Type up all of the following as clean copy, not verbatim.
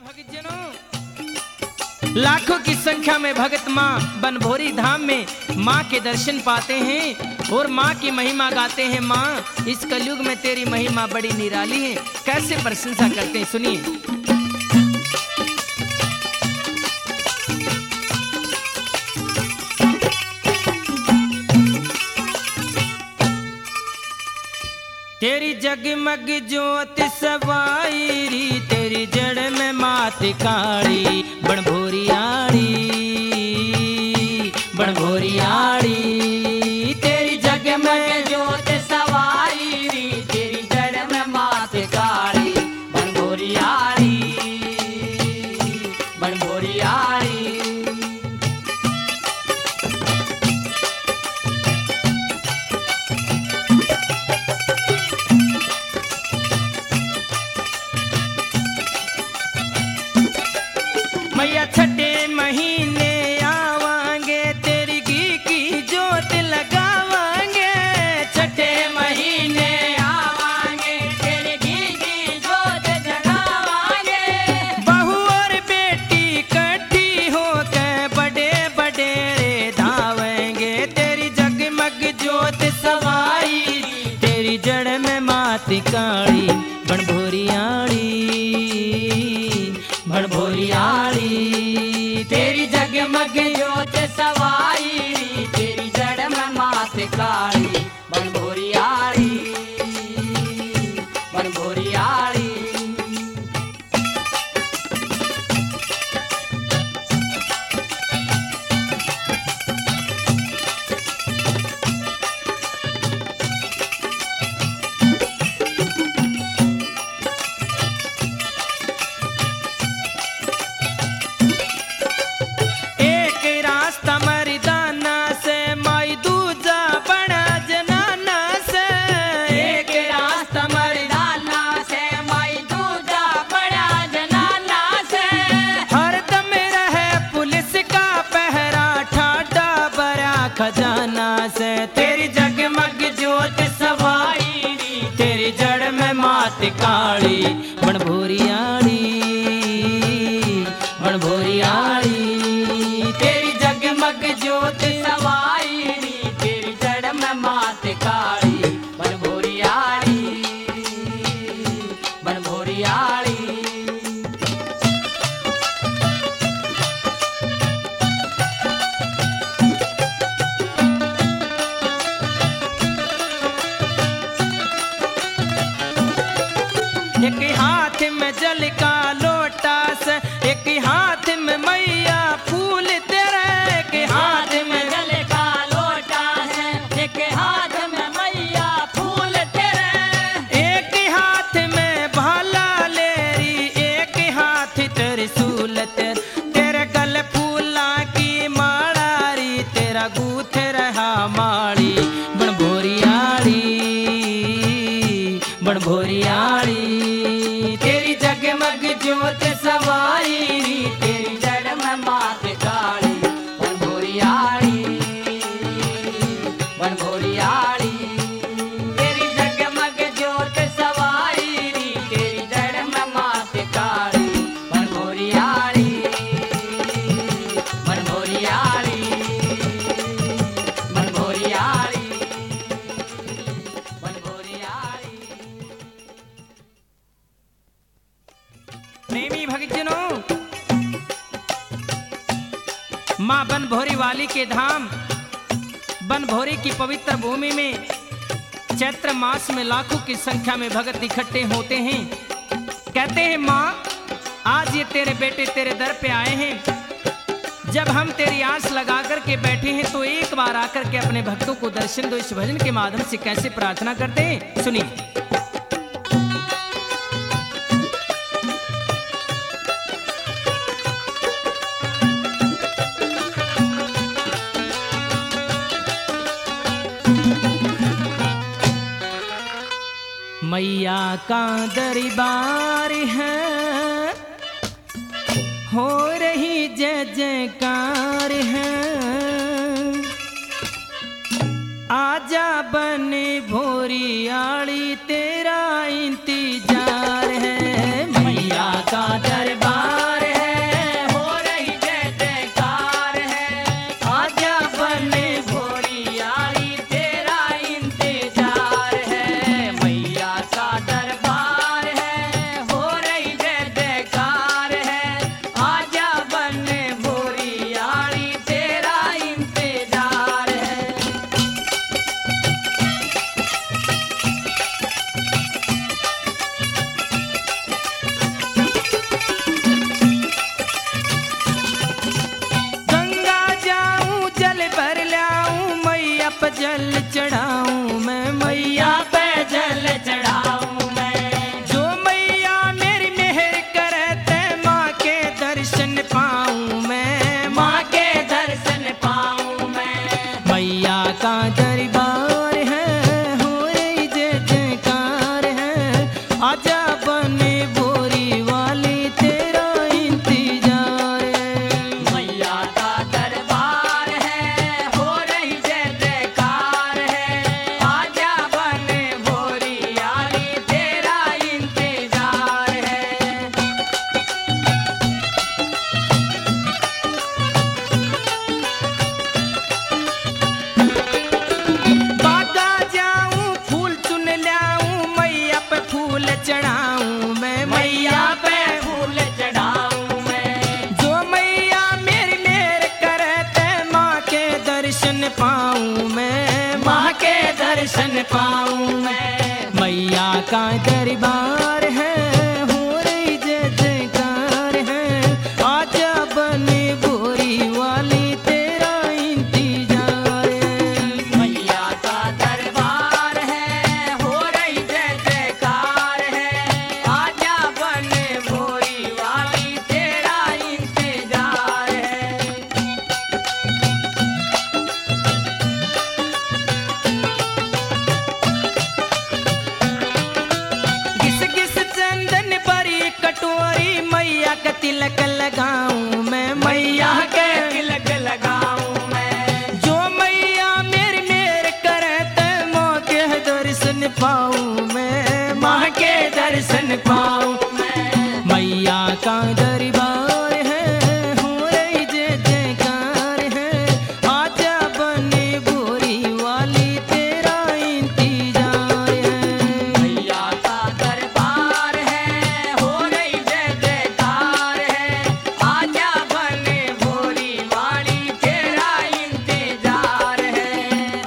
लाखों की संख्या में भगत माँ बनभोरी धाम में माँ के दर्शन पाते हैं और माँ की महिमा गाते हैं। माँ, इस कलयुग में तेरी महिमा बड़ी निराली है। कैसे प्रशंसा करते हैं, सुनिए। तेरी जगमग ज्योत सवाईरी, तेरी जड़ में मात काली, बनभोरी आड़ी, बनभोरी आड़ी। तेरी जगमग ज्योत सवाईरी, तेरी जड़ में मात काली, बनभोरी आड़ी, बनभोरी आड़ी। मैया छठे महीने आवांगे, तेरी घी की जोत लगावांगे। छठे महीने आवांगे, तेरी घी की जोत जगावांगे। बहू और बेटी इकट्ठी होकर बड़े बड़े धावेंगे। तेरी जगमग ज्योत सवाई, तेरी जड़ में मात काली, बनभोरी आड़ी, बनभोरी आड़ी। तेरी जगमग ज्योत सवाई, तेरी जड़ में मात काली, बनभोरी आड़ी, बनभोरी आड़ी। खजाना से तेरी जगमग ज्योत सवाई, तेरी जड़ में मात काली, बनभोरी आड़ी, बनभोरी आड़ी। तेरी जगमग ज्योत सवाई, तेरी जड़ में मात काली, बनभोरी आड़ी, बनभोरी आड़ी। एक हाथ में जल का लोटा से, एक हाथ में मैया फूल तेरे। एक हाथ में जल का लोटा है, एक हाथ में मैया फूल तेरे। एक हाथ में भाला लेरी, एक हाथ त्रिशूल तेरे। तेरे गल फूला की माड़ारी, तेरा गूथ रहा माड़ी, बनभोरी आड़ी, बनभोरी आड़ी। तेरी जगमग ज्योत सवाई, तेरी जड़ में मात काली, बनभोरी आड़ी, बनभोरी आड़ी। तेरी जगमग ज्योत सवाई, तेरी जड़ में मात काली, बनभोरी आड़ी, बनभोरी आड़ी, बनभोरी आड़ी, बनभोरी आड़ी। प्रेमी भक्तजनों, मां बनभोरी वाली के धाम बनभोरी की पवित्र भूमि में चैत्र मास में लाखों की संख्या में भगत इकट्ठे होते हैं। कहते हैं मां, आज ये तेरे बेटे तेरे दर पे आए हैं। जब हम तेरी आस लगा कर के बैठे हैं तो एक बार आकर के अपने भक्तों को दर्शन दो। इस भजन के माध्यम से कैसे प्रार्थना करते हैं, सुनिए। मैया का दरबार है, हो रही जय जयकार है। आजा बन भोरी आड़ी, तेरा इंतजार है। मैया का दरबार जल चढ़ाऊं मैं, मैया पे जल चढ़ाऊं मैं। जो मैया मेरी मेहर करे ते माँ के दर्शन पाऊं मैं, माँ के दर्शन पाऊं मैं। मैया का दरबार है, हो रही जय जयकार है, आजा बने बोरी वाली तेरा इंतजार है। मैया का दरबार है, हो रही जय जयकार है, आजा बने भोरी वाली तेरा इंतजार है। बागा जाऊं फूल चुन लाऊं, मैया पे फूल चढ़ाऊं मैं, मैया पे फूल चढ़ाऊं मैं। जो मैया मेरी मेहर करे ते माँ के दर्शन पाऊं मैं, माँ के दर्शन पाऊं मैं। मैया का दरबार है, हो रही जय जयकार है, आजा बने बोरी वाली तेरा इंतजार है। मैया का दरबार है, हो रही जय जयकार है, आजा बने भोरी वाली तेरा इंतजार है। घिस घिस चंदन भरी कटोरी मैया का तिलक लगाऊं मैं, मैया मैया के के तिलक लगाऊं मैं। जो मैया मेरी मेहर करे ते माँ के दर्शन पाऊं मैं, माँ के दर्शन पाऊं मैं। मैया का दरबार है, हो रही जय जयकार है, आजा बने बोरी वाली तेरा इंतजार है। मैया का दरबार है, हो रही जय जयकार है, आजा बने भोरी वाली तेरा इंतजार है।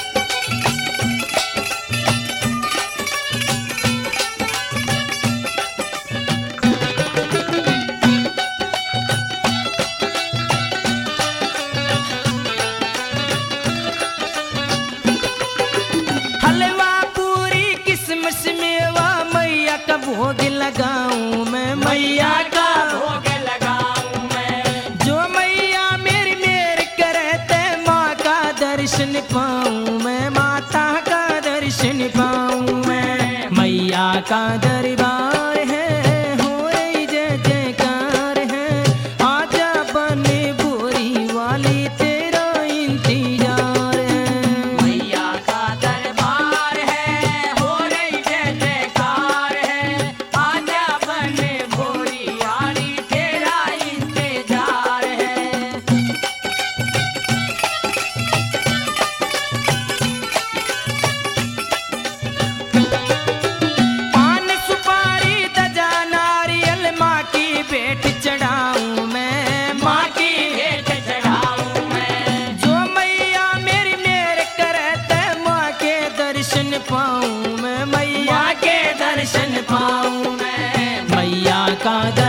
हलवा पूरी किस्मस मेवा मैया का भोग लगाऊं मैं, मैया का भोग लगाऊं मैं। जो मैया मेरी मेहर करे ते माँ का दर्शन पाऊं मैं, माता का दर्शन पाऊं मैं। मैया का दरबार है, हो रही जय जयकार है, आजा बने बोरी वाली तेरा इंतजार है। मैया का दरबार है, हो रही जय जयकार है, आजा बने भोरी वाली तेरा इंतजार है। पान सुपारी दजा नारियल माँ की भेंट चढ़ाऊं मैं, माँ की भेंट चढ़ाऊं मैं। जो मैया मेरी मेहर करे ते माँ के दर्शन पाऊं मैं, मैया माँ के दर्शन पाऊं मैं। मैया का